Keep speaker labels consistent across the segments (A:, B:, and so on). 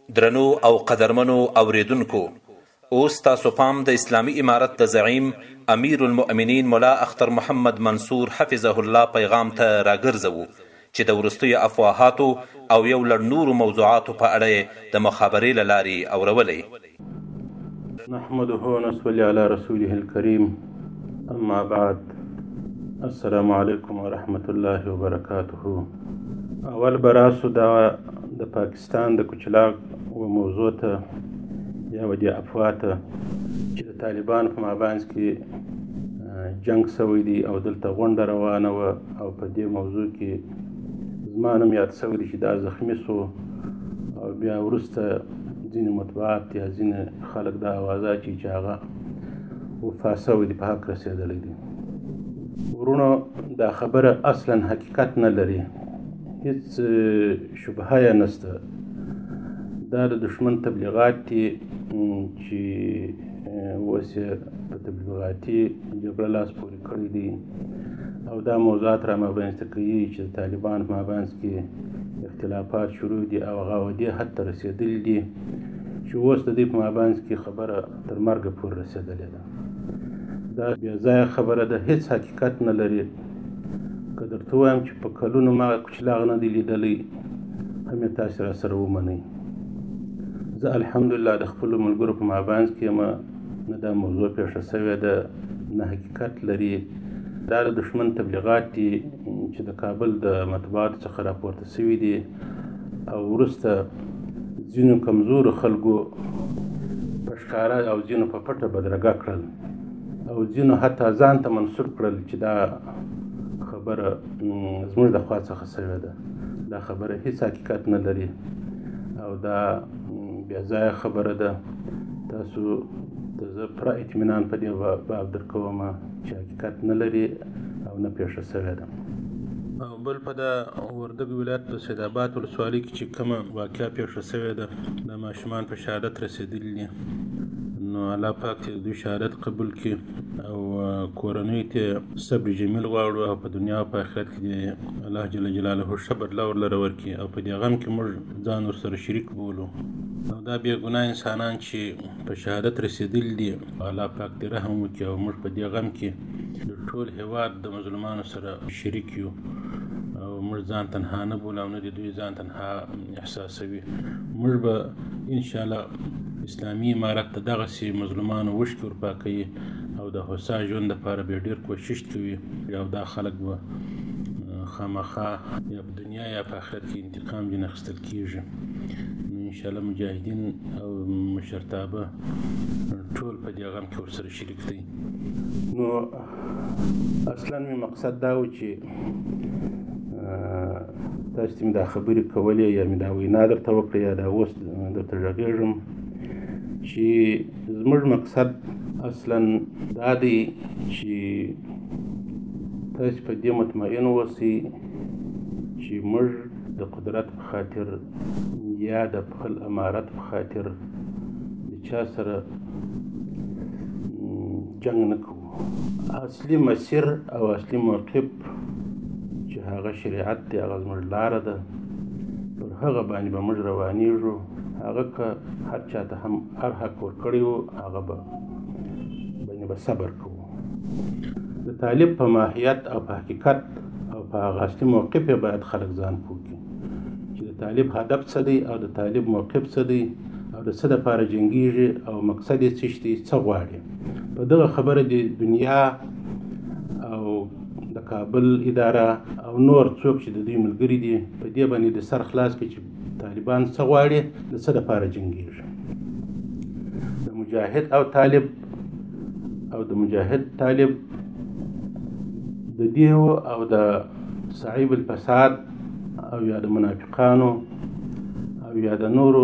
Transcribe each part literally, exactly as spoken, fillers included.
A: درنو او قدرمنو اوریدونکو، اوس تاسو پام د اسلامي امارت د زعیم امیر المؤمنین ملا اختر محمد منصور حفظه الله پیغام ته راګرځوو چې د وروستیو افواهاتو او یو لړ نورو موضوعاتو په اړه د مخابرې له لارې اورولی.
B: نحمده ونصلي على رسوله الكريم، اما بعد. السلام علیکم ورحمة الله وبرکاته. اول براسو دا د پاکستان د کوچلاک و موضوع ته یا و دې افوا ته چې د طالبانو په مابینځ کې جنګ سوی دی او دلته غونډه روانه وه او په دې موضوع کې زما نوم یاد سوی دی چې دا زخمي سو او بیا وروسته ځینې مطبوعات یا ځینې خلک دا اوازه اچوي چې هغه وفا سوی دی، په حق رسېدلی دی. ورونو، دا خبره اصلا حقیقت نه لري، هیڅ شبهه یې نشته. دا د دشمن تبلیغات دي چې اوس یې په تبلیغاتي جګړه لاس پورې کړی دي او دا موضوعات را مابینځته کوي چې د طالبانو په مابینځ کې اختلافات شروع دي او هغه دې حد ته رسېدلي دي چې اوس د دوی په مابینځ کې خبره تر مرګه پورې رسېدلې ده. دا بې ځایه خبره ده، هیڅ حقیقت نه لري. که درته ووایم چې په کلونو ما کوچلاغ نه دی لیدلی، هم یې تاسې راسره ومنئ. زه الحمدلله د خپلو ملګرو په مابینځ کې یم، نه دا موضوع پیښه سوې ده نه حقیقت لري. دا د دښمن تبلیغات دي چې د کابل د مطبوعاتو څخه راپورته سوي دي او وروسته ځینو کمزورو خلکو په ښکاره او ځینو په پټه بدرګه کړل او ځینو حتی ځان ته منسوب کړل چې دا خبره زموږ د خوا څخه سوې ده. دا خبره هیڅ حقیقت نه لري او دا بیا ځایه خبره ده. تاسو ته زه پوره اطمینان په دې باب درکوم چې حقیقت نه لري او نه پیښه سوې ده. او بل په دا وردګ ولایت په سید آباد ولسوالۍ کې چې کومه واقعه پیښه سوې ده، د ماشومان په شهادت رسېدلي دي، نو الله پاک دې دوی شهادت قبول کړي او کورنۍ ته صبر جمیل غواړو او په دنیا او په آخرت کې دې الله جل جلاله ښه بدله ورلره ورکړي او په دې غم کې موږ ځان ورسره شریک بولو. او دا بې ګناه انسانان چې په شهادت رسېدلي دي، الله پاک دې رحم وکړي او موږ په دې غم کې د ټول هېواد د مظلومانو سره شریک یو او موږ ځان تنها نه بولو او نه دې دوی ځان تنها احساسوي. موږ به انشاءالله اسلامي امارت ته دغسې مظلومانو وشکې ورپاکوي او د هوسا ژوند دپاره به ډېر کوشش کوي او دا خلک به خامخا یا په دنیا یا په آخرت کې انتقام ځینې اخیستل کېږي. نو انشاءالله مجاهدین او مشرتابه ټول په دې غم کې ورسره شریک دی. نو اصلا مې مقصد دا و چې تاسو ته مې دا خبرې کولې یا مې دا وینا درته وکړه یا دا اوس درته غږېږم چې زموږ مقصد اصلا دا دی چې تاسو په دې مطمئن اوسئ چې موږ د قدرت په خاطر یا د خپل امارت په خاطر د چا سره جنګ نه کوو. اصلي مسیر او اصلي موقف چې هغه شریعت دی، هغه زموږ لاره ده، پر هغه باندې به موږ روانېږو. هغه که هر چا ته هم هر حق ورکړی و، هغه به باندې به صبر کوو. د طالب په ماهیت او په حقیقت او په هغه اصلي موقف یې باید خلک ځان پوه کړي چې د طالب هدف څه دی او د طالب موقف څه دی او د څه دپاره جنګېږي او مقصد یې څه دی، څه غواړي. په دغه خبره د دنیا او د کابل اداره او نور څوک چې د دوی ملګري دي په دې باندې د سر خلاص کړي چې طالبان څه غواړي، د څه دپاره جنګېږي. د مجاهد او طالب او د مجاهد طالب د دیو او د صعیب الفساد او یا د منافقانو او یا د نورو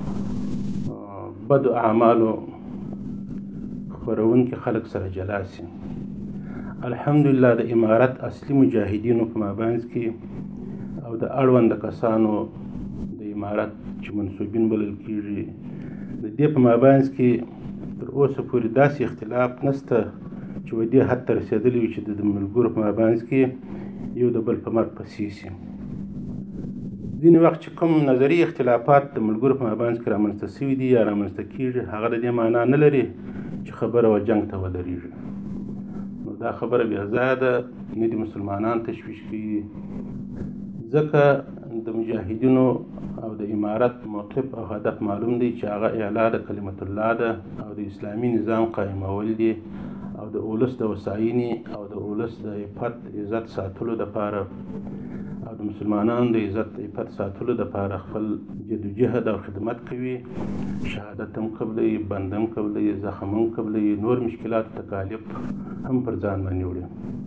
B: بدو اعمالو خپرونکي خلک سره جلا سي. الحمدلله د امارت اصلي مجاهدینو په مابینځ کې او د اړونده کسانو د امارت چې منسوبین بلل کېږي د دې په مابینځ کې تر اوسه پورې داسې اختلاف نشته چې و دې حد ته رسېدلی وي چې د ملګرو په مابینځ کې یو د بل په مرګ پسې شي. ځینې وخت چې کوم نظري اختلافات د ملګرو په مابینځ کې رامنځته شوي دي یا رامنځته کېږي، هغه د دې معنا نه لري چې خبره و جنګ ته ودرېږي. نو دا خبره بې ځایه ده، نه دي مسلمانان تشویش کوي، ځکه د مجاهدینو او د امارت موقف او هدف معلوم دی چې هغه اعلا د کلمت الله ده او د اسلامي نظام قایمول دي او د اولس د هوساینې او د اولس د عفت عزت ساتلو دپاره او د مسلمانانو د عزت عفت ساتلو دپاره خپل جدوجهد او خدمت کوي. شهادت هم قبلوي، بند هم قبلوي، زخم هم قبلوي، نور مشکلات تکالیف هم پر ځان باندې وړي.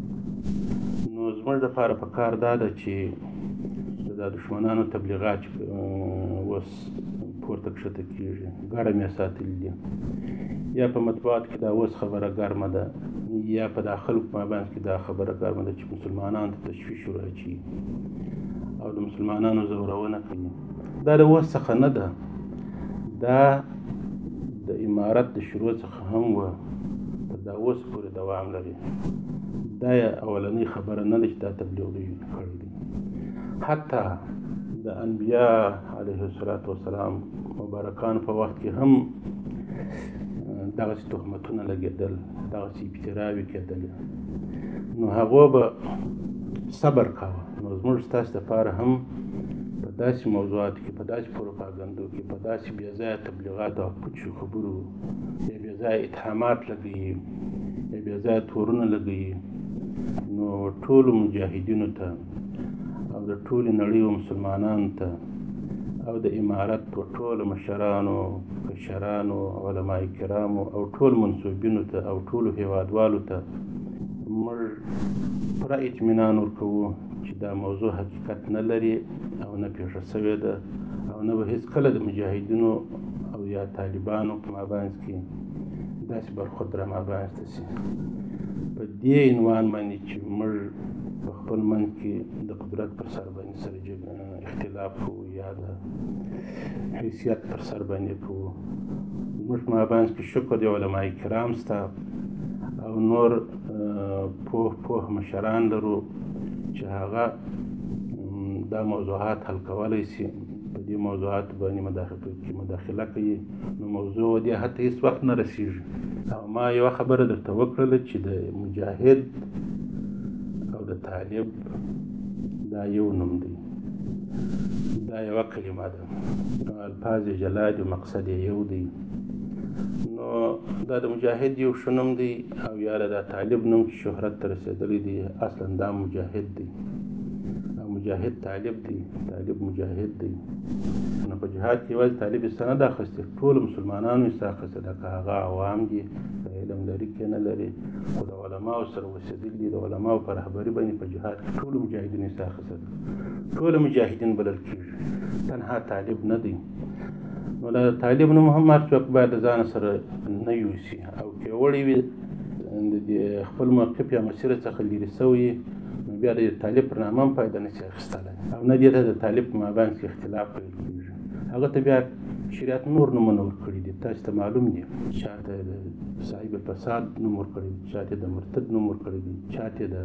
B: نو زموږ دپاره پکار دا ده چې د دښمنانو تبلیغات اوس پورته کښته کېږي، ګرم یې ساتلي دي، یا په مطبوعاتو کې دا اوس خبره ګرمه ده، یا په دا خلکو په مابینځ کې دا خبره ګرمه ده چې مسلمانانو ته تشویش ورأچوي او د مسلمانانو زورونه کوي. دا د اوس څخه نه ده، دا د امارت د شروع څخه هم وه، تر دا اوس پورې دوام لري. دا یې اولنۍ خبره نه ده چې دا تبلیغ دوی کړی دی. حتی د انبیا علیه الصلاة والسلام مبارکان په وخت کې هم دغسې تهمتونه لګېدل، دغسې ابتراوې کېدلې، نو هغو به صبر کوه. نو زموږ ستاسو دپاره هم په داسې موضوعاتو کې، په داسې پروپاګندو کې، په داسې بې ځایه تبلیغاتو او پوچو خبرو یا بې ځایه اتهامات لګوي یا بې ځایه تورونه لګوي، نو ټولو مجاهدینو ته او د ټولې نړۍ و مسلمانانو ته او د امارت و ټولو مشرانو، کشرانو، علماء کرامو او ټول منصوبینو ته او ټولو هیوادوالو ته موږ پوره اطمینان ورکوو چې دا موضوع حقیقت نه لري او نه پېښه سوې ده او نه به هېڅکله د مجاهدینو او یا طالبانو په مابینځ کې داسې برخورد را مابینځته شي. په دې عنوان باندې چې موږ په خپل منځ کې د قدرت پر سر باندې سره اختلاف کوو یا د حیثیت پر سر باندې کوو. زموږ په مابینځ کې شکر د علماء کرام سته او نور پوه پوه مشران لرو چې هغه دا موضوعات حل کولی شي، په دې موضوعاتو باندې مداخله کوي. نو موضوع دې حتی هېڅ وخت نه رسېږي. او ما یوه خبره درته وکړله چې د مجاهد او د طالب دا یو نوم دی، دا یوه کلمه ده، الفاظ جلا دي، مقصد یې یو دی. نو دا د مجاهد یو ښه نوم دی او یا د طالب نوم چې شهرت ته رسېدلی دی، اصلا دا مجاهد دی او مجاهد طالب دی، طالب مجاهد دی. نو په جهاد کې یوازې طالب یې څه نه ده اخیستی، ټولو مسلمانانو یې څه اخیستی ده، که هغه عوام دي، که علم لري که نه لري، خو د علماو سره اوسېدل دي، د علماو په رهبري باندې په جهاد کې ټولو مجاهدینو یې څه اخیستی ده، ټول مجاهدین بلل کېږي، تنها طالب نه دی. نو د طالب نوم هم هر څوک باید د ځان سره نه یوسي او که وړی وي د خپل موقف یا مسیر څخه لرې سوی، نو بیا د طالب پر نامه هم فایده نه شي اخیستلی او نه دې ته د طالب په مابینځ کې اختلاف پیل کېږي. هغه ته بیا شریعت نور نومونه ورکړي دي، تاسو ته معلوم دي، چا ته د صاحب الفساد نوم ورکړی دی، چا ته د مرتد نوم ورکړی دی، چا ته د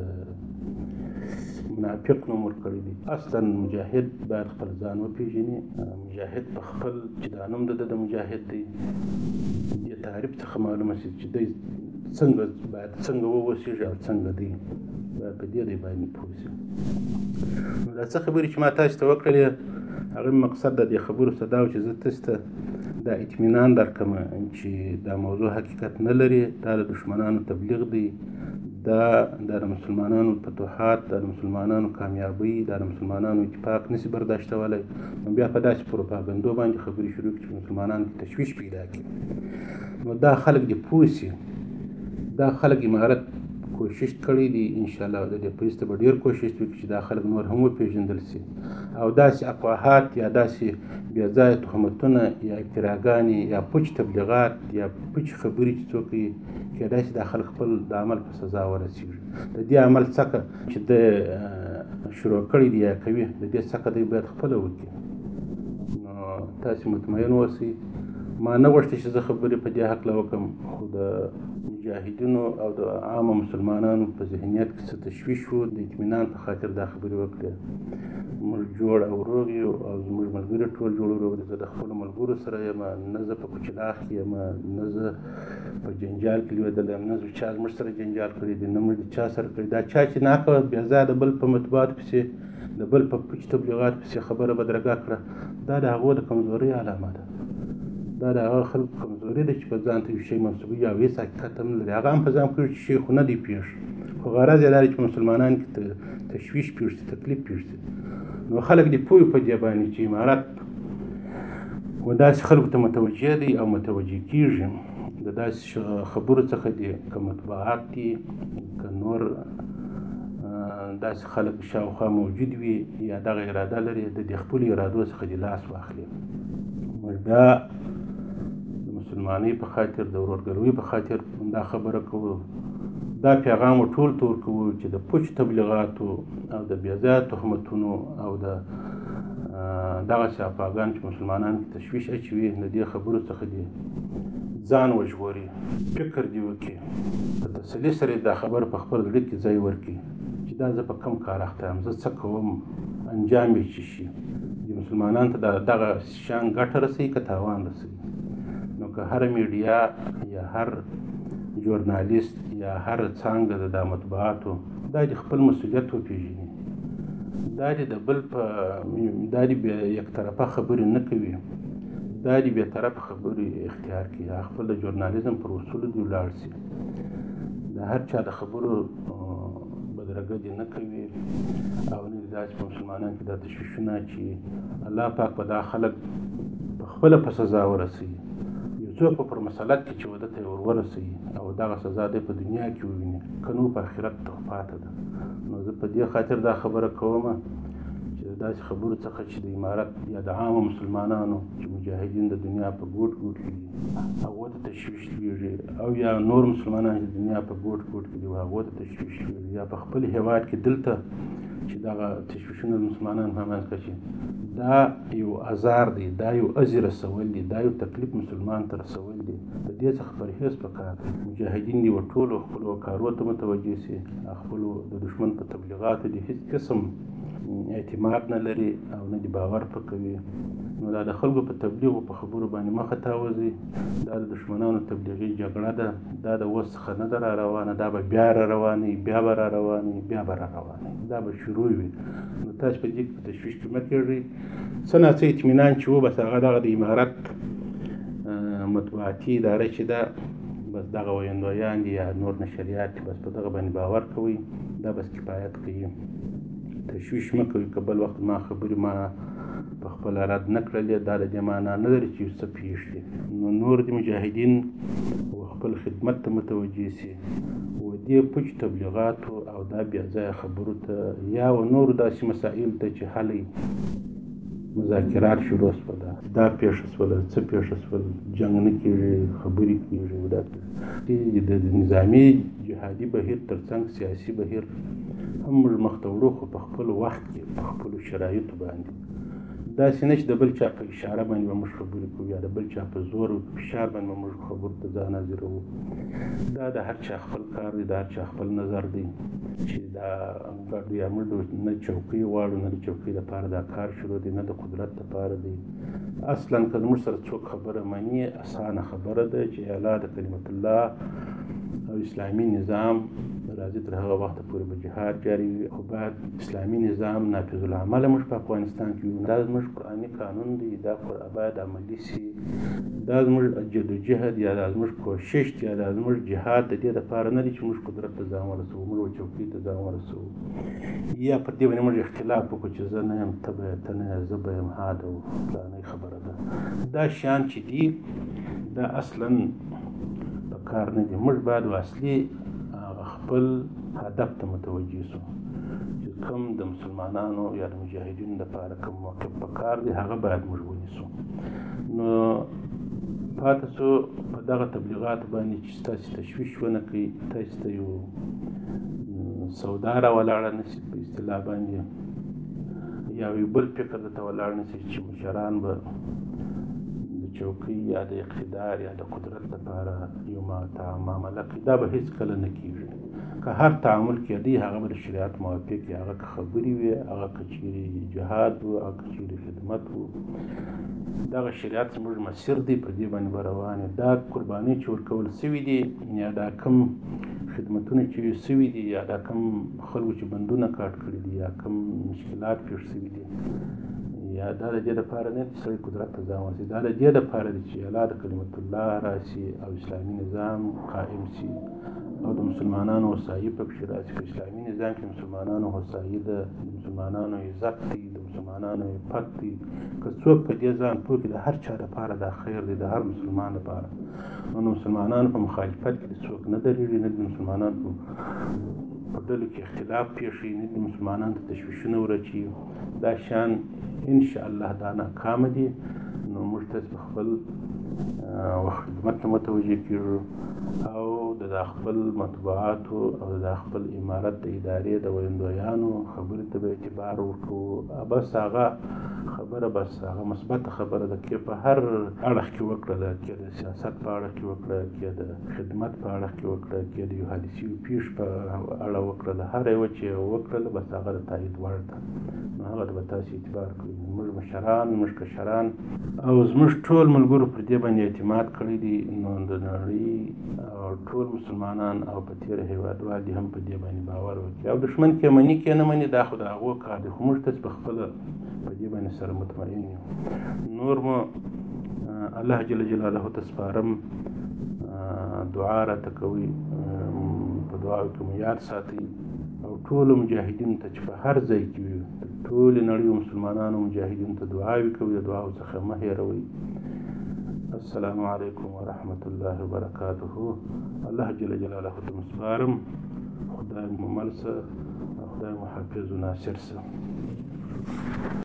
B: منافق نوم ورکړی دی. اصلا مجاهد باید خپل ځان وپېژني. مجاهد په خپل چې دا نوم د ده د مجاهد دی، دې تعریف څخه معلومه شي چې دی څنګه باید څنګه واوسېږي او څنګه دی، باید په دې دی باید پوه شي. نو دا څه خبرې چې ما تاسو ته وکړلې، هغه مقصد د دې خبرو څه دا و چې زه تاسو ته دا اطمینان درکړم چې دا موضوع حقیقت نه لري، دا د دښمنانو تبلیغ دی، دا د مسلمانانو فتوحات، د مسلمانانو کامیابی، د مسلمانانو اتفاق نشي برداشتولی. نو بیا په داسې پروپاګندو باندې خبرې شروع کړي چې مسلمانانو کې تشویش پیدا کړي. نو دا خلک دې پوه شي، دا خلک امارت کوشش کړی دی، انشاءالله د دې پولیس ته به ډېر کوشش وکړي چې دا خلک نور هم وپېژندل شي او داسې افواهات یا داسې بې ځایه تهمتونه یا افتراګانې یا پوچ تبلیغات یا پوچ خبرې چې څوک کوي، کېدای شي دا خلک خپل د عمل په سزا ورسېږي. د دې عمل څخه چې د شروع کړی دی یا کوي، د دې څخه دی باید خپله وکړي. نو تاسې مطمئن اوسئ ما نه غوښتل چې زه خبرې په دې هکله وکړم، خو د مجاهدینو او د عامو مسلمانانو په ذهنیت کې څه تشویش و، د اطمینان په خاطر دا خبرې وکړې. موږ جوړ او روغ یو او زموږ ملګري ټول جوړ روغ دي. زه د خپلو ملګرو سره یم، نه زه په کوچلاخ کې یم، نه زه په جنجال کې لوېدلی یم، نه چا زموږ سره جنجال کړی دی، نه موږ د چا سره کړی. دا چا چې ناکه بې ځایه د بل په مطبوعاتو پسې د بل په پوچ تبلیغاتو پسې خبره بدرګه کړه، دا د هغو د کمزورۍ علامه ده. دا د هغه خلکو کمزوري ده چې په ځان ته یو شی منسوبوي او هېڅ حقیقت هم نه لري. هغه هم په ځان پوهېږي چې شی خو نه دی پېښ، خو غرض یې دا دی چې په مسلمانانو کې تشویش پېښ شي، تکلیف پېښ شي. نو خلک دې پوه په دې باندې چې امارت و داسې خلکو ته متوجه دی او متوجه کېږي. د داسې خبرو څخه دي که مطبوعات دي که نور داسې خلک شاوخوا موجود وي یا دغه اراده لري، د دې خپلو ارادو څخه دې لاس واخلي. موږ بیا د مسلمانۍ په خاطر، د ورورګلوۍ په خاطر دا خبره کوو، دا پیغام ټول ته ورکوو چې د پوچ تبلیغاتو او د بې ځایه تهمتونو او د دغسې افاګانو چې مسلمانانو کې تشویش اچوي، د دې خبرو څخه دې ځان وژغوري، فکر دې وکړي، په تسلي سره دا خبره په خپل زړه کې ځای ورکړي چې دا زه په کوم کار اخته یم، زه څه کوم، انجام یې څه شي. مسلمانانو ته دغه شیان ګټه رسوي که تاوان رسوي. نو که هره میډیا یا هر ژورنالیست یا هر څانګه د دا مطبوعاتو دا دې خپل مسؤلیت وپېژني، دا دې د بل په دا دې یک طرفه خبرې نه کوي، دا دې بې طرفه خبرې اختیار کړي، خپل د ژورنالیزم پر اصولو دې ولاړ شي، د هر چا د خبرو بدرګه دې نه کوي او نه دې داسې په مسلمانانو کې دا تشویشونه چې الله پاک به دا خلک په خپله په سزا ورسوي. یو څوک به پر مسلط کې چې واده ته یې ور ورسوي او دغه سزا دی په دنیا کې وویني، که نو په آخرت ته پاته ده. نو زه په دې خاطر دا خبره کوم چې د داسې خبرو څخه چې د امارت یا د عامو مسلمانانو چې مجاهدین د دنیا په ګوټ ګوټ کې دي هغو ته تشویش لېږي، او یا نور مسلمانان چې د دنیا په ګوټ ګوټ کې دي هغو ته تشویش لېږي، یا په خپل هېواد کې دلته چې دغه تشویشونه د مسلمانانو په منځ کې شي، دا یو ازار دی، دا یو اذی رسول دی، دا یو تکلیف مسلمان ته رسول دی. د دې څخه پرهیز پکار دی. مجاهدین دې ټولو خپلو کارو ته متوجه سي، خپلو د دښمن په تبلیغاتو دې هېڅ قسم اعتماد نه لري او نه دې باور په کوي. نو دا د خلکو په تبلیغو په خبرو باندې مخه تاوځي، دا د دښمنانو تبلیغي جګړه ده، دا د اوس څخه نه ده را روانه، دا به بیا را روانه بیا به را روانه بیا به را روانه دا به شروع وي. نو تاسو په دې کې په تشویش کې مه کېږئ. څه ناڅه اطمینان چې و بس هغه دغه د امارت مطبوعاتي اداره چې ده، بس دغه ویندویان دي یا نور نشریات دي، بس په دغه باندې باور کوئ، دا بس کفایت کوي. تشویش مه کوئ که بل وخت ما خبرې ما په خپل رد نه کړلې، دا د دې معنا نه لري چې څه پېښ دي. نو نور د مجاهدین و خپل خدمت ته متوجه سي، و دې پوچ تبلیغاتو او دا بې ځایه خبرو ته یا و نورو داسې مسایلو ته چې هلئ مذاکرات شروع شول، دا پېښه شوله، څه پېښه شول، جنګ نه کېږي، خبرې کېږي، دا د نظامي جهادي بهیر تر څنګ سیاسي بهیر هم موږ مخ ته وړو، خو په خپل وخت کې په خپلو شرایطو باندې. داسې نه چې د بل چا په اشاره باندې به موږ خبرې کوو یا د بل چا په زور او فشار باندې به موږ خبرو ته ځان حاضروو. دا د هر چا خپل کار دی، د هر چا خپل نظر دی چې دا یا موږ نه چوکۍ غواړو، نه د چوکۍ لپاره دا کار شروع دی، نه د قدرت لپاره دی. اصلا که زموږ سره څوک خبره مني، اسانه خبره ده چې اعلا د کلمت الله او اسلامي نظام راځي، تر هغه وخته پورې به جهاد جاري وي، خو باید اسلامي نظام نافذ العمله موږ په افغانستان کې وي. دا زموږ قرآني قانون دی، دا باید عملي سي. دا زموږ جدوجهد یا دا زموږ کوشش دی یا دا زموږ جهاد د دې لپاره نه دی چې موږ قدرت ته ځان ورسوو، موږ چوکۍ ته ځان ورسوو، یا پر دې باندې موږ اختلاف وکړو چې زه نه یم ته به یې، ته نه یې زه به یم، ها د فلانۍ خبره ده. دا شیان چې دي دا اصلا په کار نه دي. موږ باید اصلي خپل هدف ته متوجه سو چې کوم د مسلمانانو یا د مجاهدینو لپاره کوم موقف په کار دی، هغه باید موږ ونیسو. نو پاتې سو په دغه تبلیغاتو باندې چې تاسې تشویش ونه کړئ، تاسې ته یو سودا را ولاړه نه شي په اصطلاح باندې، یا یو بل فکر درته ولاړ نه شي چې مشران به د چوکۍ یا د اقتدار یا د قدرت لپاره یو معامله کوي، دا به هېڅکله نه کېږي. که هر تعامل کېدی هغه به د شریعت موافق وي، هغه که خبرې وي، هغه که چیرې جهاد و، هغه که چیرې خدمت و. دغه شریعت زموږ مسیر دی، په دې باندې به روان یو. دا قربانۍ چې ورکول سوي دي یا دا کم خدمتونه چې سوي دي یا دا کم خلکو چې بندونه کاټ کړي دي یا کم مشکلات پېښ سوي دي، یا دا د دې دپاره نه چې سړی قدرت ته ځان ورسوي، دا د دې دپاره دی چې الله د کلمت الله راسي او اسلامي نظام قائم سي او د مسلمانانو هوسایي پکښې راسي. په اسلامي نظام کې مسلمانانو هوسایي ده، د مسلمانانو عزت دی، د مسلمانانو عفت دی. که څوک په دې ځان پوه کړي د هر چا دپاره دا خیر دی، د هر مسلمان دپاره. نو د مسلمانانو په مخالفت کې څوک نه درېږي، نه د مسلمانانو په ډلو کې اختلاف پېښوي، نه د مسلمانانو ته تشویشونه ورچي. دا شیان انشاءالله دا ناکامه دي. نو موږ تاسې په خپل خدمت ته متوجه کېږو او د دا خپل مطبوعاتو او د دا خپل امارت د ادارې د ویندویانو خبرې ته به اعتبار ورکوو. بس هغه خبره بس هغه مثبته خبره ده، کې په هر اړخ کې وکړه، ده کې د سیاست په اړه کې وکړه، کې د خدمت په اړه کې وکړه، کې د یو حادثي پیښ په اړه وکړه، د هر یوه چې وکړله بس هغه د تایید وړ ده. نو هغه ته به تاسې اعتبار کړئ. زموږ مشران، زموږ کشران او زموږ ټول ملګرو پر دې باندې اعتماد کړی دی. نو د نړۍ او ټول مسلمانان او په تېره هېوادوال دي هم په دې باندې باور وکړي. او دښمن کې مني کې نه مني دا خو د هغو کار دی، خو موږ تاسې په خپله په دې باندې سره مطمئن یو. نور مو الله جل جلاله ته سپارم، دعا راته کوئ، په دعاو کې مو یاد ساتئ او ټولو مجاهدینو ته چې په هر ځای کې وي، ټولې نړۍ مسلمانانو مجاهدینو ته دعاوې کوئ، د دعاو څخه مه هېروئ. السلام علیکم ورحمة الله وبرکاته. الله جل جلاله ته مو سپارم. خدای مو مل شه، خدای مو حافظ و ناصر شه.